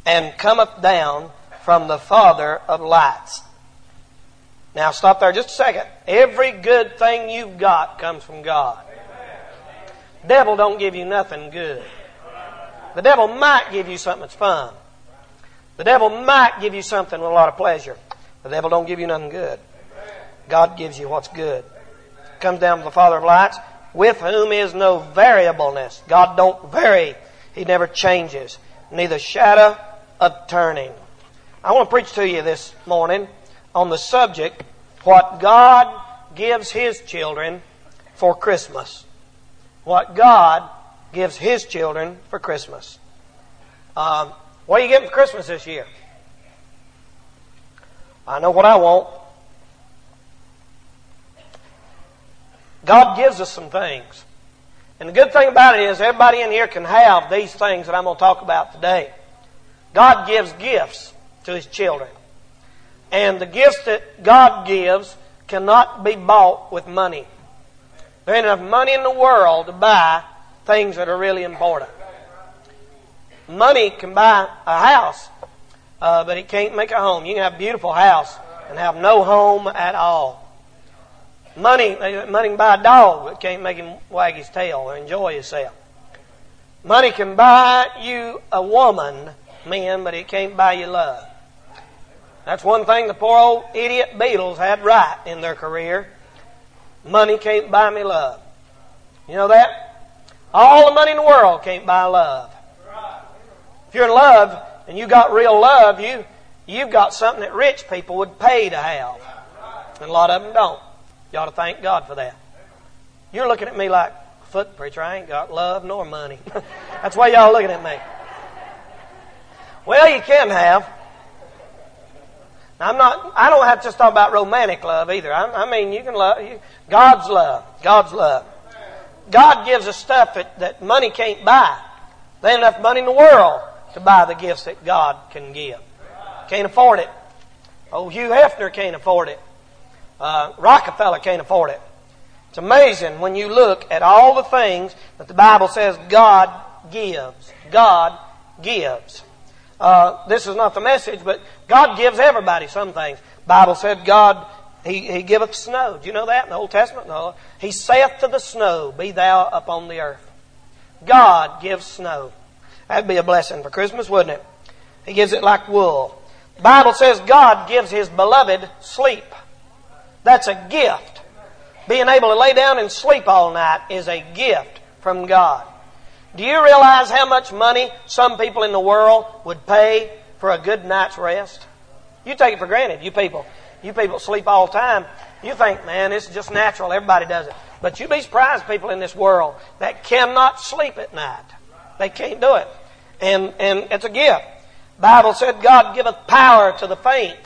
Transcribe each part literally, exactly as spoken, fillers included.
and cometh down from the Father of lights. Now stop there just a second. Every good thing you've got comes from God. The devil don't give you nothing good. The devil might give you something that's fun. The devil might give you something with a lot of pleasure. The devil don't give you nothing good. God gives you what's good. Comes down from the Father of lights, with whom is no variableness. God don't vary. He never changes. Neither shadow of turning. I want to preach to you this morning on the subject, what God gives His children for Christmas. What God gives His children for Christmas. Um, what are you getting for Christmas this year? I know what I want. God gives us some things. And the good thing about it is everybody in here can have these things that I'm going to talk about today. God gives gifts to His children. And the gifts that God gives cannot be bought with money. There ain't enough money in the world to buy things that are really important. Money can buy a house, uh, but it can't make a home. You can have a beautiful house and have no home at all. Money, money can buy a dog, but it can't make him wag his tail or enjoy himself. Money can buy you a woman, men, but it can't buy you love. That's one thing the poor old idiot Beatles had right in their career. Money can't buy me love. You know that? All the money in the world can't buy love. If you're in love and you got real love, you, you've got something that rich people would pay to have. And a lot of them don't. You ought to thank God for that. You're looking at me like, foot preacher, I ain't got love nor money. That's why y'all looking at me. Well, you can have. Now, I'm not, I don't have to just talk about romantic love either. I, I mean, you can love, you, God's love. God's love. God gives us stuff that, that money can't buy. There ain't enough money in the world to buy the gifts that God can give. Can't afford it. Oh, Hugh Hefner can't afford it. Uh, Rockefeller can't afford it. It's amazing when you look at all the things that the Bible says God gives. God gives. Uh, this is not the message, but God gives everybody some things. The Bible said God, He, he giveth snow. Do you know that in the Old Testament? No. He saith to the snow, be thou upon the earth. God gives snow. That'd be a blessing for Christmas, wouldn't it? He gives it like wool. The Bible says God gives His beloved sleep. That's a gift. Being able to lay down and sleep all night is a gift from God. Do you realize how much money some people in the world would pay for a good night's rest? You take it for granted, you people. You people sleep all the time. You think, man, this is just natural. Everybody does it. But you'd be surprised, people in this world that cannot sleep at night. They can't do it. And, and it's a gift. The Bible said God giveth power to the faint.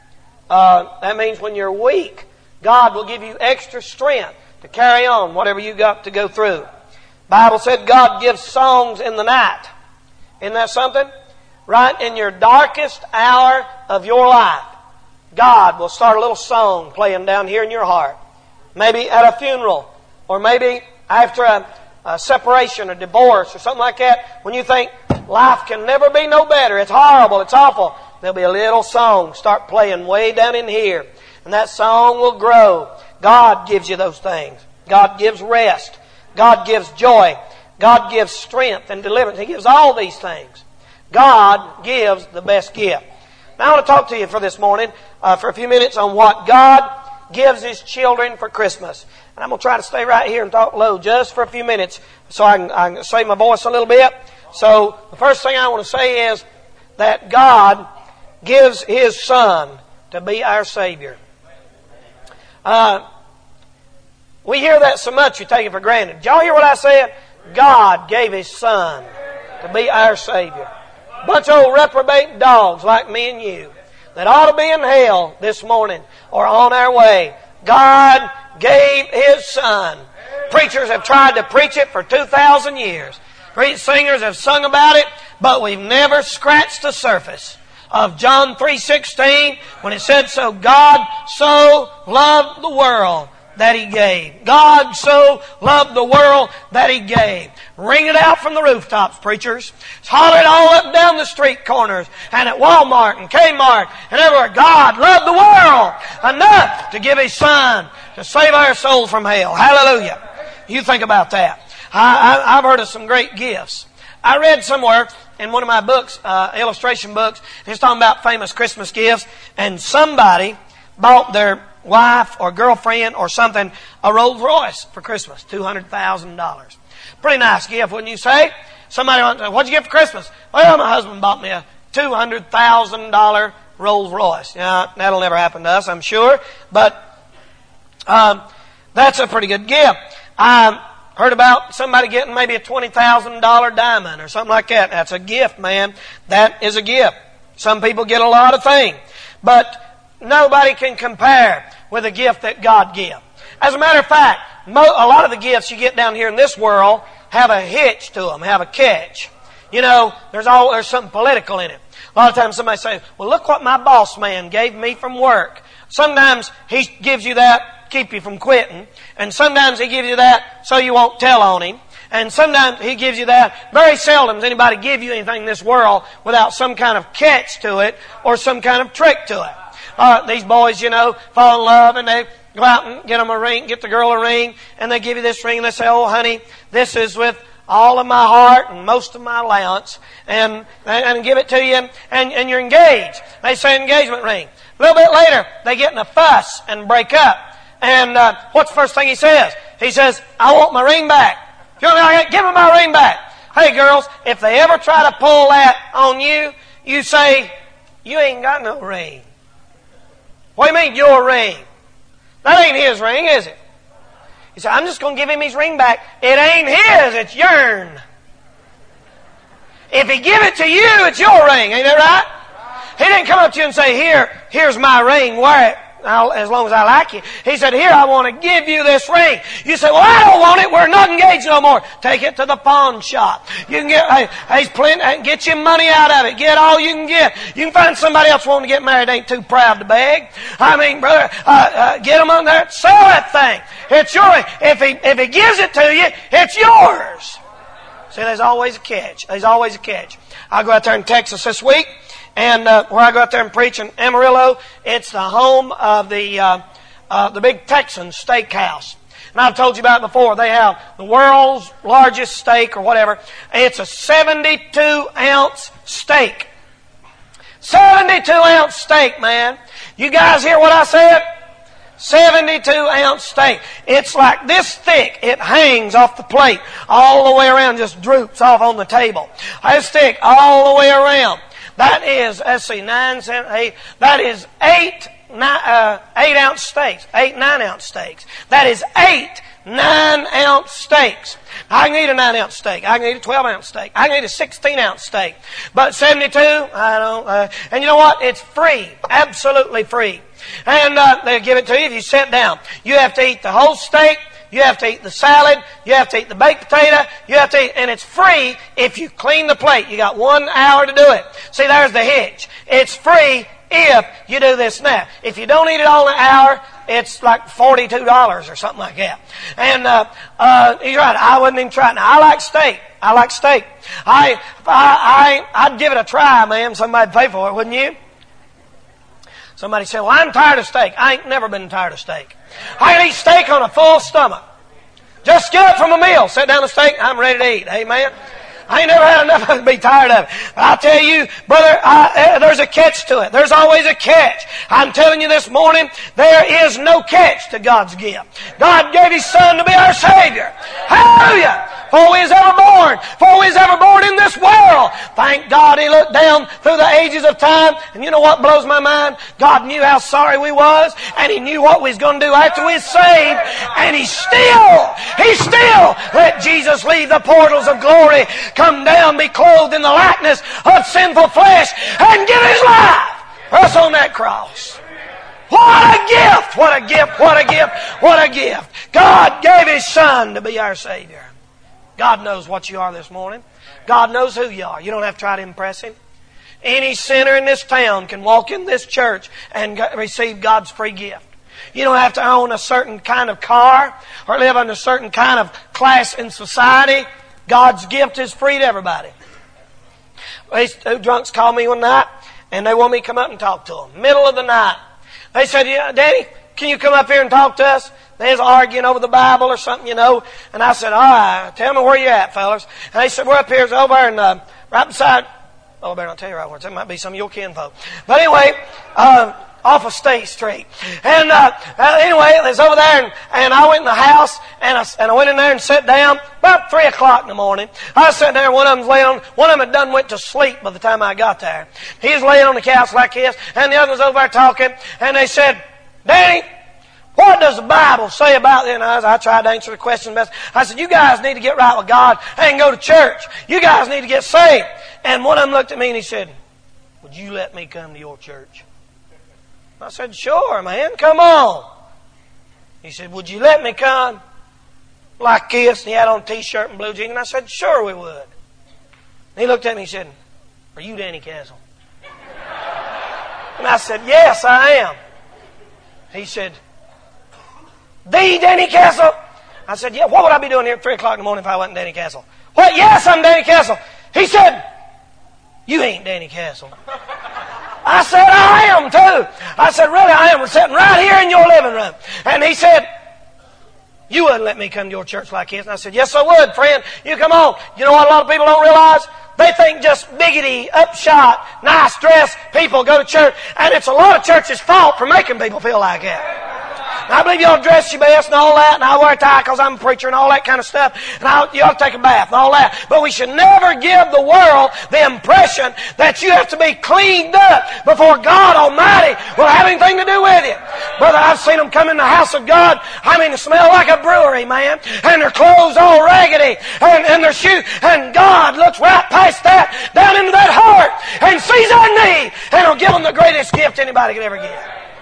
Uh, that means when you're weak, God will give you extra strength to carry on whatever you got to go through. The Bible said God gives songs in the night. Isn't that something? Right in your darkest hour of your life, God will start a little song playing down here in your heart. Maybe at a funeral, or maybe after a, a separation or divorce or something like that. When you think life can never be no better, it's horrible, it's awful, there'll be a little song start playing way down in here. And that song will grow. God gives you those things. God gives rest. God gives joy. God gives strength and deliverance. He gives all these things. God gives the best gift. Now I want to talk to you for this morning, uh, for a few minutes on what God gives His children for Christmas. And I'm going to try to stay right here and talk low just for a few minutes so I can, I can save my voice a little bit. So the first thing I want to say is that God gives His Son to be our Savior. Uh, we hear that so much you take it for granted. Did y'all hear what I said? God gave His Son to be our Savior. Bunch of old reprobate dogs like me and you that ought to be in hell this morning or on our way. God gave His Son. Preachers have tried to preach it for two thousand years. Singers have sung about it, but we've never scratched the surface of John three sixteen when it said, so God so loved the world that He gave. God so loved the world that He gave. Ring it out from the rooftops, preachers. Holler it all up down the street corners and at Walmart and Kmart and everywhere. God loved the world enough to give His Son to save our souls from hell. Hallelujah. You think about that. I, I, I've heard of some great gifts. I read somewhere in one of my books, uh, illustration books, it's talking about famous Christmas gifts, and somebody bought their wife or girlfriend or something a Rolls Royce for Christmas, two hundred thousand dollars. Pretty nice gift, wouldn't you say? Somebody went, what'd you get for Christmas? Well, my husband bought me a two hundred thousand dollars Rolls Royce. Yeah, that'll never happen to us, I'm sure, but um, that's a pretty good gift. I heard about somebody getting maybe a twenty thousand dollars diamond or something like that. That's a gift, man. That is a gift. Some people get a lot of things, but nobody can compare with a gift that God gives. As a matter of fact, mo- a lot of the gifts you get down here in this world have a hitch to them, have a catch. You know, there's all there's something political in it. A lot of times somebody says, well, look what my boss man gave me from work. Sometimes he gives you that, keep you from quitting. And sometimes he gives you that so you won't tell on him. And sometimes he gives you that. Very seldom does anybody give you anything in this world without some kind of catch to it or some kind of trick to it. Uh, these boys, you know, fall in love and they go out and get them a ring, get the girl a ring, and they give you this ring and they say, oh, honey, this is with all of my heart and most of my allowance, and and give it to you, and, and you're engaged. They say engagement ring. A little bit later, they get in a fuss and break up. And uh, what's the first thing he says? He says, I want my ring back. If you want me, give me my ring back. Hey, girls, if they ever try to pull that on you, you say, you ain't got no ring. What do you mean, your ring? That ain't his ring, is it? He said, I'm just going to give him his ring back. It ain't his, it's yourn. If he give it to you, it's your ring. Ain't that right? He didn't come up to you and say, here, here's my ring, wear it I'll, as long as I like you. He said, here, I want to give you this ring. You say, well, I don't want it. We're not engaged no more. Take it to the pawn shop. You can get, hey, hey, plenty, get your money out of it. Get all you can get. You can find somebody else wanting to get married ain't too proud to beg. I mean, brother, uh, uh, get them on there. Sell that thing. It's yours. If he, if he gives it to you, it's yours. See, there's always a catch. There's always a catch. I'll go out there in Texas this week. And uh, where I go out there and preach in Amarillo, it's the home of the uh, uh, the big Texan steakhouse. And I've told you about it before. They have the world's largest steak or whatever. It's a seventy-two ounce steak. seventy-two ounce steak, man. You guys hear what I said? seventy-two ounce steak. It's like this thick. It hangs off the plate all the way around, just droops off on the table. This thick all the way around. That is, let's see, nine, seven, eight. That is eight, nine, uh, eight ounce steaks. Eight, nine ounce steaks. That is eight, nine ounce steaks. I can eat a nine ounce steak. I can eat a twelve ounce steak. I can eat a sixteen ounce steak. But seventy-two, I don't, uh, and you know what? It's free. Absolutely free. And, uh, they'll give it to you if you sit down. You have to eat the whole steak. You have to eat the salad. You have to eat the baked potato. You have to eat, and it's free if you clean the plate. You got one hour to do it. See, there's the hitch. It's free if you do this now. If you don't eat it all in an hour, it's like forty-two dollars or something like that. And, uh, uh, he's right. I wouldn't even try it. Now, I like steak. I like steak. I, I, I, I'd give it a try, man. Somebody'd pay for it, wouldn't you? Somebody said, well, I'm tired of steak. I ain't never been tired of steak. I can eat steak on a full stomach. Just get up from a meal, sit down to steak, I'm ready to eat. Amen. I ain't never had enough to be tired of it. But I tell you, brother, I, uh, there's a catch to it. There's always a catch. I'm telling you this morning, there is no catch to God's gift. God gave His Son to be our Savior. Hallelujah! Before we was ever born, before we was ever born in this world, thank God He looked down through the ages of time. And you know what blows my mind? God knew how sorry we was, and He knew what we was going to do after we was saved, and He still, He still let Jesus leave the portals of glory, come down, be clothed in the likeness of sinful flesh, and give His life for us on that cross. What a gift! What a gift! What a gift! What a gift! God gave His Son to be our Savior. God knows what you are this morning. God knows who you are. You don't have to try to impress Him. Any sinner in this town can walk in this church and receive God's free gift. You don't have to own a certain kind of car or live under a certain kind of class in society. God's gift is free to everybody. These two drunks called me one night, and they want me to come up and talk to them. Middle of the night. They said, yeah, Danny, can you come up here and talk to us? They was arguing over the Bible or something, you know. And I said, all right, tell me where you at, fellas. And they said, we're up here, it's over and uh, right beside, oh, I better not tell you right where it's. It might be some of your kinfolk. But anyway, uh, off of State Street. And uh, uh, anyway, it was over there, and, and I went in the house, and I, and I went in there and sat down about three o'clock in the morning. I was sitting there, one of them was laying on, one of them had done went to sleep by the time I got there. He was laying on the couch like this, and the other was over there talking, and they said, Danny, what does the Bible say about this? And I, I tried to answer the question best. I said, you guys need to get right with God and go to church. You guys need to get saved. And one of them looked at me and he said, would you let me come to your church? I said, sure, man, come on. He said, would you let me come? Like this. And he had on a t-shirt and blue jeans. And I said, sure we would. And he looked at me and said, are you Danny Castle? And I said, yes, I am. He said, the Danny Castle? I said, yeah, what would I be doing here at three o'clock in the morning if I wasn't Danny Castle? What? Yes, I'm Danny Castle. He said, you ain't Danny Castle. I said, I am too. I said, really, I am. We're sitting right here in your living room. And he said, you wouldn't let me come to your church like this. And I said, yes, I would, friend. You come on. You know what a lot of people don't realize? They think just biggity, upshot, nice dressed people go to church. And it's a lot of churches' fault for making people feel like that. And I believe you ought to dress your best and all that, and I wear a tie because I'm a preacher and all that kind of stuff, and I, you ought to take a bath and all that. But we should never give the world the impression that you have to be cleaned up before God Almighty will have anything to do with it. Brother, I've seen them come in the house of God, I mean, they smell like a brewery, man, and their clothes all raggedy, and, and their shoes, and God looks right past that, down into that heart, and sees our need, and will give them the greatest gift anybody could ever give.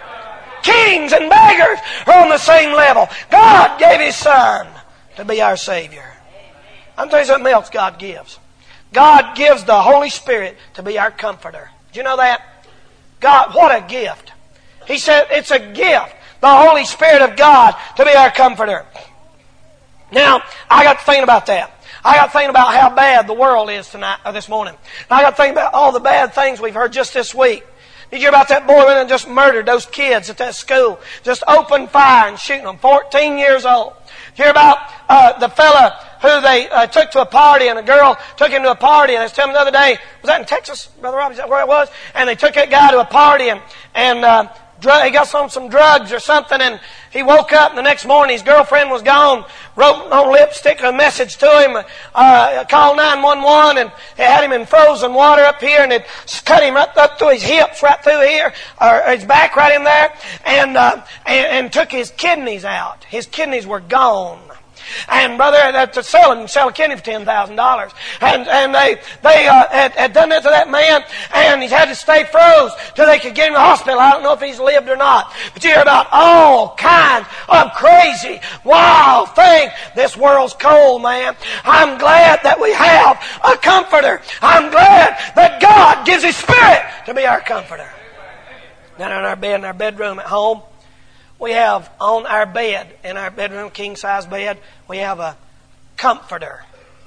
Kings and beggars are on the same level. God gave His Son to be our Savior. I'm telling you something else God gives. God gives the Holy Spirit to be our comforter. Did you know that? God, what a gift. He said it's a gift, the Holy Spirit of God to be our comforter. Now, I got to thinking about that. I got to thinking about how bad the world is tonight, or this morning. I got to think about all the bad things we've heard just this week. Did you hear about that boy that just murdered those kids at that school? Just opened fire and shooting them. fourteen years old. Did you hear about uh, the fella who they uh, took to a party, and a girl took him to a party, and I was telling him the other day, was that in Texas, Brother Robbie? Is that where it was? And they took that guy to a party, and, and uh, drug, he got on some drugs or something, and he woke up, and the next morning his girlfriend was gone, wrote on lipstick a message to him, uh, called nine one one, and it had him in frozen water up here, and it cut him right up through his hips, right through here, or his back right in there, and, uh, and, and took his kidneys out. His kidneys were gone. And brother, to sell him, sell a kidney for ten thousand dollars. And and they they uh, had, had done that to that man, and he's had to stay froze till they could get him to the hospital. I don't know if he's lived or not. But you hear about all kinds of crazy, wild things. This world's cold, man. I'm glad that we have a comforter. I'm glad that God gives His Spirit to be our comforter. Down in our bed, in our bedroom at home, we have on our bed, in our bedroom, king-size bed, we have a comforter.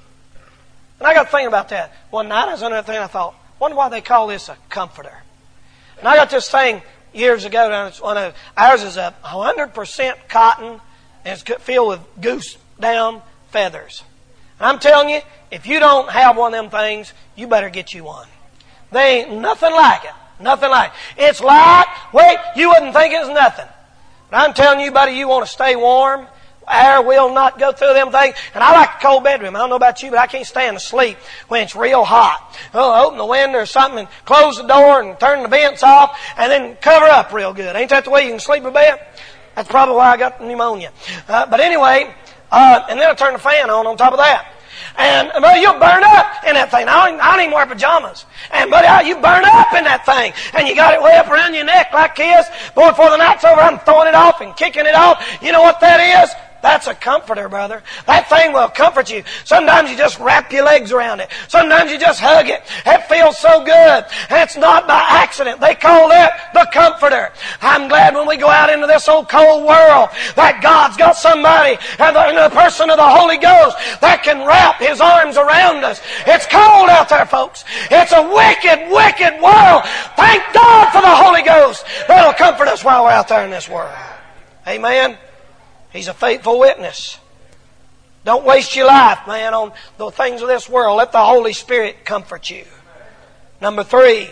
And I got to think about that. One night I was under that thing, I thought, wonder why they call this a comforter. And I got this thing years ago, and it's one of, ours is a one hundred percent cotton, and it's filled with goose down feathers. And I'm telling you, if you don't have one of them things, you better get you one. They ain't nothing like it. Nothing like it. It's light. Wait, you wouldn't think it was nothing. But I'm telling you, buddy, you want to stay warm. Air will not go through them things. And I like a cold bedroom. I don't know about you, but I can't stand to sleep when it's real hot. Oh, open the window or something and close the door and turn the vents off and then cover up real good. Ain't that the way you can sleep in bed? That's probably why I got pneumonia. Uh, but anyway, uh, and then I turn the fan on on top of that. And, buddy, you'll burn up in that thing. I don't, I don't even wear pajamas. And, buddy, you burn up in that thing. And you got it way up around your neck like this. Boy, before the night's over, I'm throwing it off and kicking it off. You know what that is? That's a comforter, brother. That thing will comfort you. Sometimes you just wrap your legs around it. Sometimes you just hug it. It feels so good. And it's not by accident. They call that the comforter. I'm glad when we go out into this old cold world that God's got somebody in the person of the Holy Ghost that can wrap His arms around us. It's cold out there, folks. It's a wicked, wicked world. Thank God for the Holy Ghost that'll comfort us while we're out there in this world. Amen. He's a faithful witness. Don't waste your life, man, on the things of this world. Let the Holy Spirit comfort you. Number three,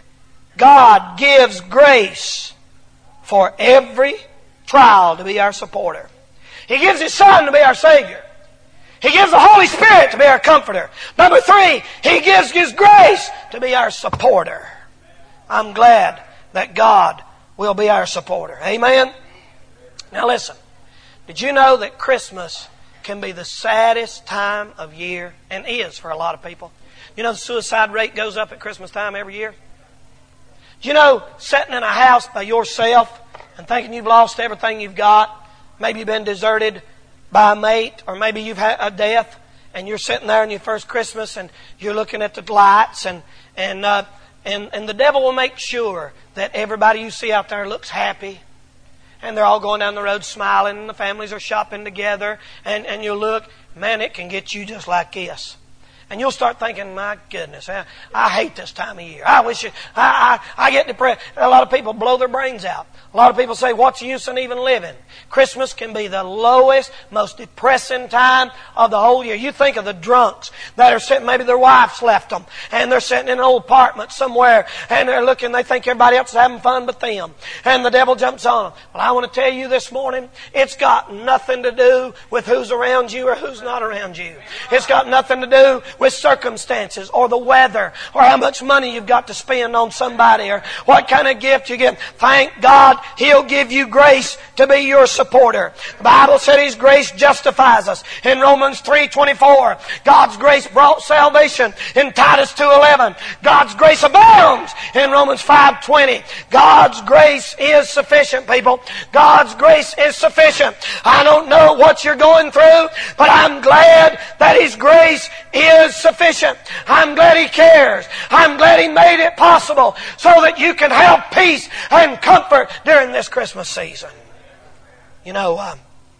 God gives grace for every trial to be our supporter. He gives His Son to be our Savior. He gives the Holy Spirit to be our comforter. Number three, He gives His grace to be our supporter. I'm glad that God will be our supporter. Amen? Now listen, did you know that Christmas can be the saddest time of year, and is for a lot of people? You know the suicide rate goes up at Christmas time every year? Do you know sitting in a house by yourself and thinking you've lost everything you've got, maybe you've been deserted by a mate, or maybe you've had a death, and you're sitting there on your first Christmas and you're looking at the lights, and and uh, and and the devil will make sure that everybody you see out there looks happy, and they're all going down the road smiling, and the families are shopping together, and and you look, man, it can get you just like this. And you'll start thinking, my goodness, I, I hate this time of year. I wish it, I, I, I get depressed. A lot of people blow their brains out. A lot of people say, what's the use in even living? Christmas can be the lowest, most depressing time of the whole year. You think of the drunks that are sitting, maybe their wives left them, and they're sitting in an old apartment somewhere, and they're looking, they think everybody else is having fun but them. And the devil jumps on them. Well, I want to tell you this morning, it's got nothing to do with who's around you or who's not around you. It's got nothing to do with circumstances or the weather or how much money you've got to spend on somebody or what kind of gift you get. Thank God He'll give you grace to be your supporter. The Bible said His grace justifies us. In Romans three twenty-four, God's grace brought salvation. In Titus two eleven, God's grace abounds. In Romans five twenty, God's grace is sufficient, people. God's grace is sufficient. I don't know what you're going through, but I'm glad that His grace is sufficient. I'm glad He cares. I'm glad He made it possible so that you can have peace and comfort during this Christmas season. You know, um,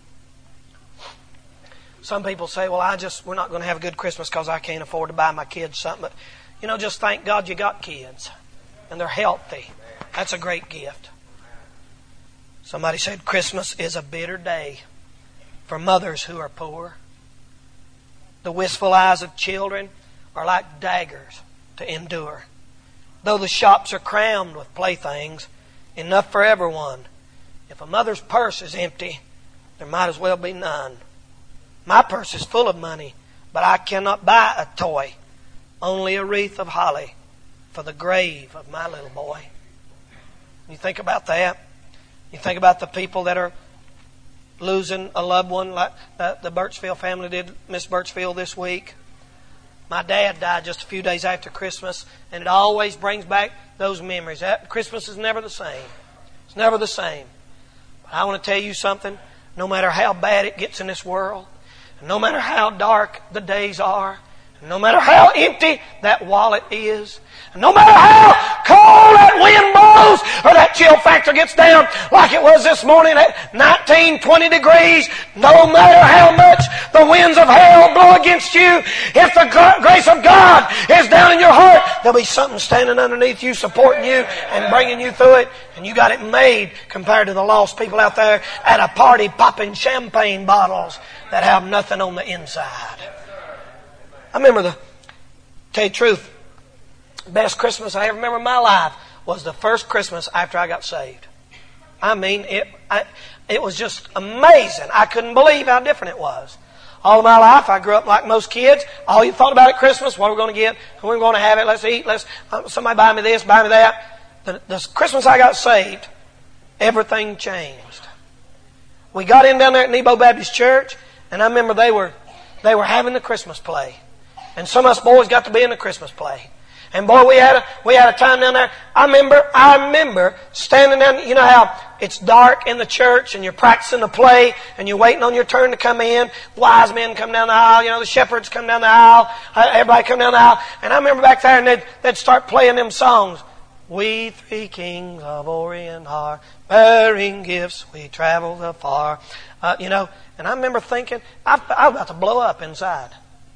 some people say, well, I just, we're not going to have a good Christmas because I can't afford to buy my kids something. But, you know, just thank God you got kids and they're healthy. That's a great gift. Somebody said Christmas is a bitter day for mothers who are poor. The wistful eyes of children are like daggers to endure. Though the shops are crammed with playthings, enough for everyone, if a mother's purse is empty, there might as well be none. My purse is full of money, but I cannot buy a toy, only a wreath of holly for the grave of my little boy. You think about that. You think about the people that are losing a loved one like uh, the Birchfield family did, Miss Birchfield this week. My dad died just a few days after Christmas, and it always brings back those memories. That Christmas is never the same. It's never the same. But I want to tell you something. No matter how bad it gets in this world, and no matter how dark the days are, and no matter how empty that wallet is, and no matter how cold that wind blows or that chill factor gets down like it was this morning at nineteen, twenty degrees, no matter how much the winds of hell blow against you, if the grace of God is down in your heart, there'll be something standing underneath you, supporting you and bringing you through it. And you got it made compared to the lost people out there at a party popping champagne bottles that have nothing on the inside. I remember the, tell you the truth, best Christmas I ever remember in my life was the first Christmas after I got saved. I mean, it I, it was just amazing. I couldn't believe how different it was. All of my life, I grew up like most kids. All you thought about at Christmas, what are we going to get? Who are we going to have it? Let's eat. Let's uh, somebody buy me this, buy me that. The, the Christmas I got saved, everything changed. We got in down there at Nebo Baptist Church, and I remember they were they were having the Christmas play. And some of us boys got to be in the Christmas play. And boy, we had a, we had a time down there. I remember, I remember standing down, you know how it's dark in the church and you're practicing the play and you're waiting on your turn to come in. Wise men come down the aisle, you know, the shepherds come down the aisle, everybody come down the aisle. And I remember back there and they'd, they'd start playing them songs. We three kings of Orient are bearing gifts, we traveled afar. Uh, you know, and I remember thinking, I, I was about to blow up inside.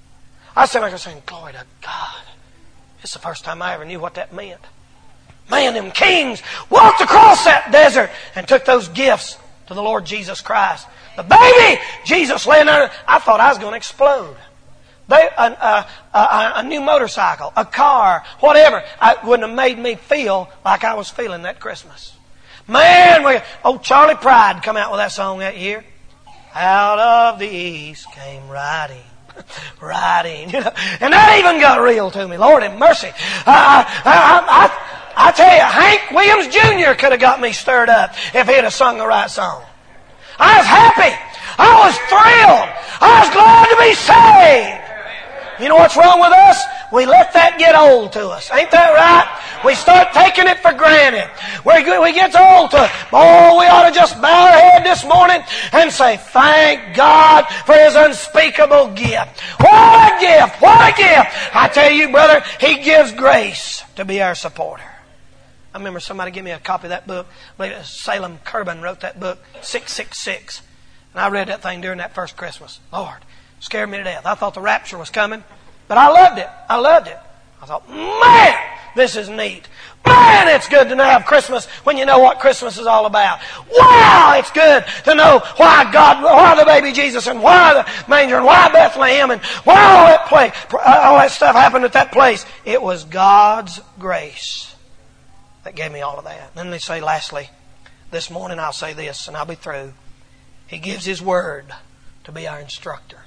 I was sitting there saying, glory to God. It's the first time I ever knew what that meant. Man, them kings walked across that desert and took those gifts to the Lord Jesus Christ. The baby Jesus laying there, I thought I was going to explode. They, a, a, a, a new motorcycle, a car, whatever, it wouldn't have made me feel like I was feeling that Christmas. Man, we, old Charlie Pride come out with that song that year. Out of the east came riding, riding, you know, and that even got real to me. Lord have mercy. I, I, I, I tell you, Hank Williams Junior could have got me stirred up if he'd have sung the right song. I was happy. I was thrilled. I was glad to be saved. You know what's wrong with us? We let that get old to us. Ain't that right? We start taking it for granted. We we get old to it. Oh, we ought to just bow our head this morning and say, thank God for His unspeakable gift. What a gift! What a gift! I tell you, brother, He gives grace to be our supporter. I remember somebody gave me a copy of that book. Salem Kirban wrote that book, six six six. And I read that thing during that first Christmas. Lord, scared me to death. I thought the rapture was coming. But I loved it. I loved it. I thought, man, this is neat. Man, it's good to have Christmas when you know what Christmas is all about. Wow, it's good to know why God, why the baby Jesus and why the manger and why Bethlehem and why all that play, all that stuff happened at that place. It was God's grace that gave me all of that. And then they say, lastly, this morning I'll say this and I'll be through. He gives His Word to be our instructor.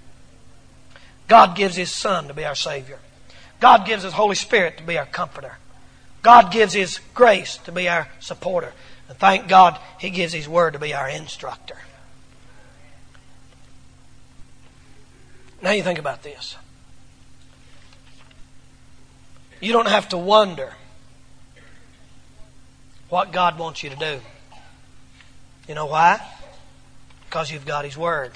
God gives His Son to be our Savior. God gives His Holy Spirit to be our comforter. God gives His grace to be our supporter. And thank God He gives His Word to be our instructor. Now you think about this. You don't have to wonder what God wants you to do. You know why? Because you've got His Word.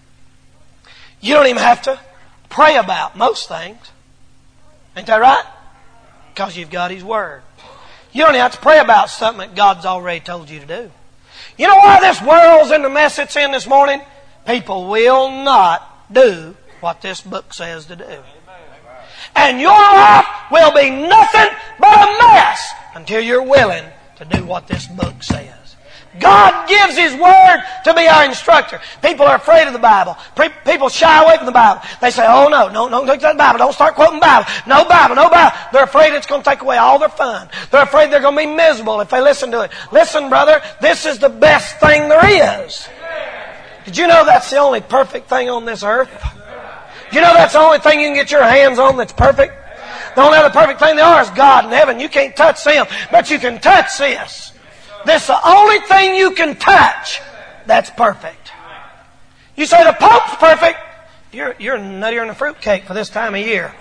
You don't even have to pray about most things. Ain't that right? Because you've got His Word. You don't even have to pray about something that God's already told you to do. You know why this world's in the mess it's in this morning? People will not do what this book says to do. And your life will be nothing but a mess until you're willing to do what this book says. God gives His Word to be our instructor. People are afraid of the Bible. People shy away from the Bible. They say, oh no, no, don't take that Bible. Don't start quoting Bible. No Bible, no Bible. They're afraid it's going to take away all their fun. They're afraid they're going to be miserable if they listen to it. Listen, brother, this is the best thing there is. Did you know that's the only perfect thing on this earth? You know that's the only thing you can get your hands on that's perfect? The only other perfect thing there is God in heaven. You can't touch Him, but you can touch this. This is the only thing you can touch that's perfect. You say the Pope's perfect. You're, you're nuttier than a fruitcake for this time of year.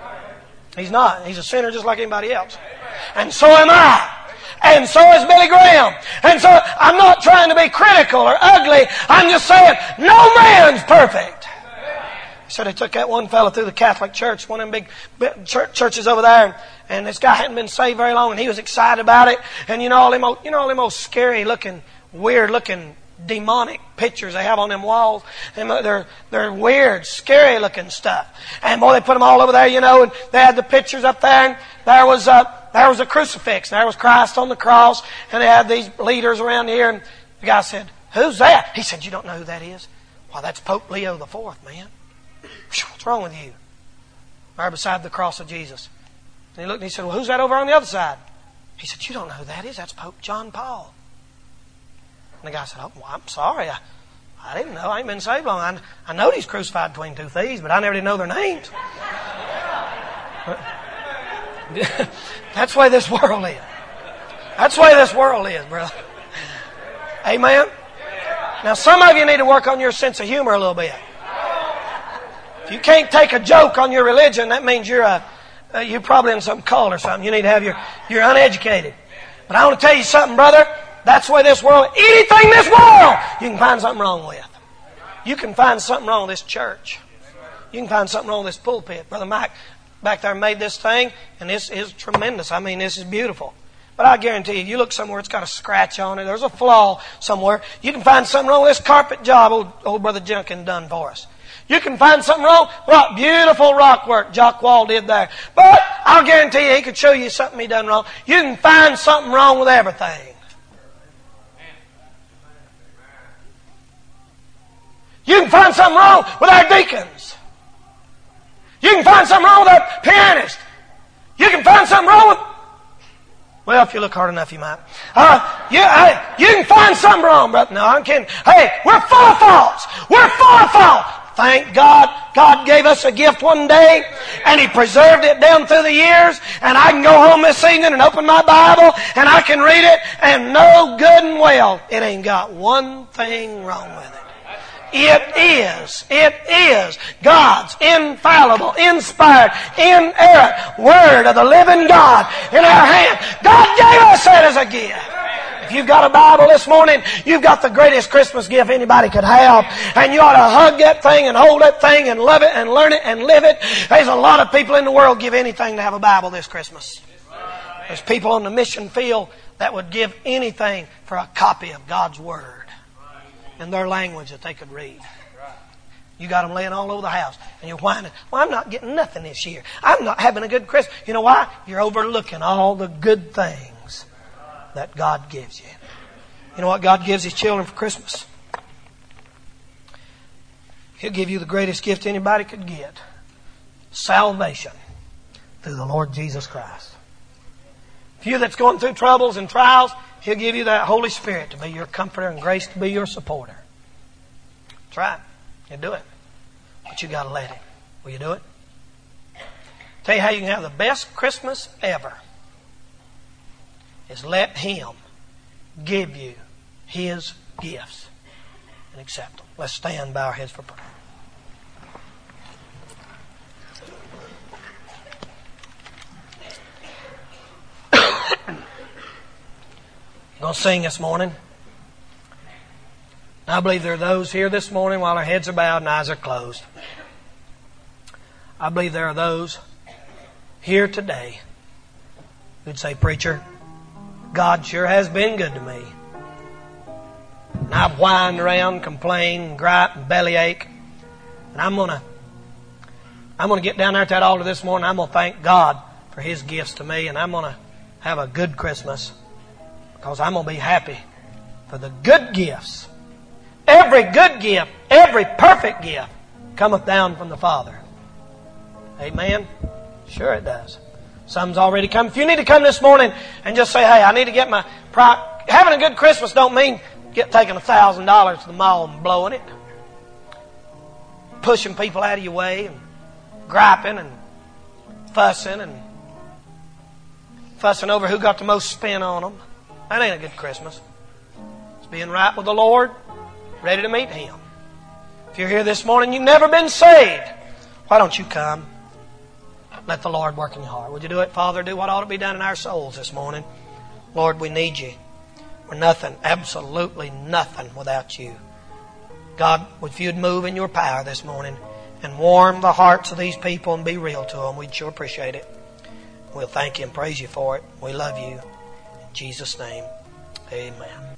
He's not. He's a sinner just like anybody else. And so am I. And so is Billy Graham. And so I'm not trying to be critical or ugly. I'm just saying no man's perfect. So they took that one fellow through the Catholic Church, one of them big churches over there, and, and this guy hadn't been saved very long, and he was excited about it. And you know all them old, you know all them old scary looking, weird looking, demonic pictures they have on them walls. And they're they're weird, scary looking stuff. And boy, they put them all over there, you know, and they had the pictures up there. And there was a there was a crucifix, and there was Christ on the cross, and they had these leaders around here. And the guy said, "Who's that?" He said, "You don't know who that is? Well, that's Pope Leo the Fourth, man. What's wrong with you?" Right beside the cross of Jesus. And he looked and he said, "Well, who's that over on the other side?" He said, "You don't know who that is. That's Pope John Paul." And the guy said, "Oh, well, I'm sorry. I, I didn't know. I ain't been saved long. I, I know he's crucified between two thieves, but I never did know their names." That's the way this world is. That's the way this world is, brother. Amen? Now, some of you need to work on your sense of humor a little bit. If you can't take a joke on your religion, that means you're a uh, you're probably in some cult or something. You need to have your, you're uneducated. But I want to tell you something, brother. That's the way this world, anything in this world, you can find something wrong with. You can find something wrong with this church. You can find something wrong with this pulpit. Brother Mike back there made this thing, and this is tremendous. I mean, this is beautiful. But I guarantee you, you look somewhere, it's got a scratch on it. There's a flaw somewhere. You can find something wrong with this carpet job old, old Brother Junkin done for us. You can find something wrong. Well, beautiful rock work Jock Wall did there. But I'll guarantee you, he could show you something he done wrong. You can find something wrong with everything. You can find something wrong with our deacons. You can find something wrong with our pianist. You can find something wrong with... Well, if you look hard enough, you might. Uh, you, hey, you can find something wrong, brother. No, I'm kidding. Hey, we're full of faults. We're full of faults. Thank God, God gave us a gift one day, and He preserved it down through the years, and I can go home this evening and open my Bible, and I can read it, and know good and well, it ain't got one thing wrong with it. It is, it is God's infallible, inspired, inerrant Word of the living God in our hand. God gave us that as a gift. If you've got a Bible this morning, you've got the greatest Christmas gift anybody could have. And you ought to hug that thing and hold that thing and love it and learn it and live it. There's a lot of people in the world give anything to have a Bible this Christmas. There's people on the mission field that would give anything for a copy of God's Word in their language that they could read. You got them laying all over the house, and you're whining, well, I'm not getting nothing this year. I'm not having a good Christmas. You know why? You're overlooking all the good things that God gives you. You know what God gives His children for Christmas? He'll give you the greatest gift anybody could get. Salvation through the Lord Jesus Christ. For you that's going through troubles and trials, He'll give you that Holy Spirit to be your comforter and grace to be your supporter. That's right. You do it. But you got to let Him. Will you do it? Tell you how you can have the best Christmas ever is let Him give you His gifts and accept them. Let's stand, bow our heads for prayer. I'm going to sing this morning. I believe there are those here this morning while our heads are bowed and eyes are closed. I believe there are those here today who'd say, Preacher, God sure has been good to me. And I've whined around, complained, griped, and bellyache. And I'm going to I'm going to get down there at that altar this morning. I'm going to thank God for His gifts to me. And I'm going to have a good Christmas. Because I'm going to be happy for the good gifts. Every good gift, every perfect gift cometh down from the Father. Amen? Sure it does. Some's already come. If you need to come this morning and just say, hey, I need to get my... Pri-. Having a good Christmas don't mean get taking a thousand dollars to the mall and blowing it. Pushing people out of your way and griping and fussing and fussing over who got the most spin on them. That ain't a good Christmas. It's being right with the Lord, ready to meet Him. If you're here this morning, you've never been saved, why don't you come? Let the Lord work in your heart. Would you do it, Father? Do what ought to be done in our souls this morning. Lord, we need You. We're nothing, absolutely nothing without You. God, if You'd move in Your power this morning and warm the hearts of these people and be real to them, we'd sure appreciate it. We'll thank You and praise You for it. We love You. In Jesus' name, amen.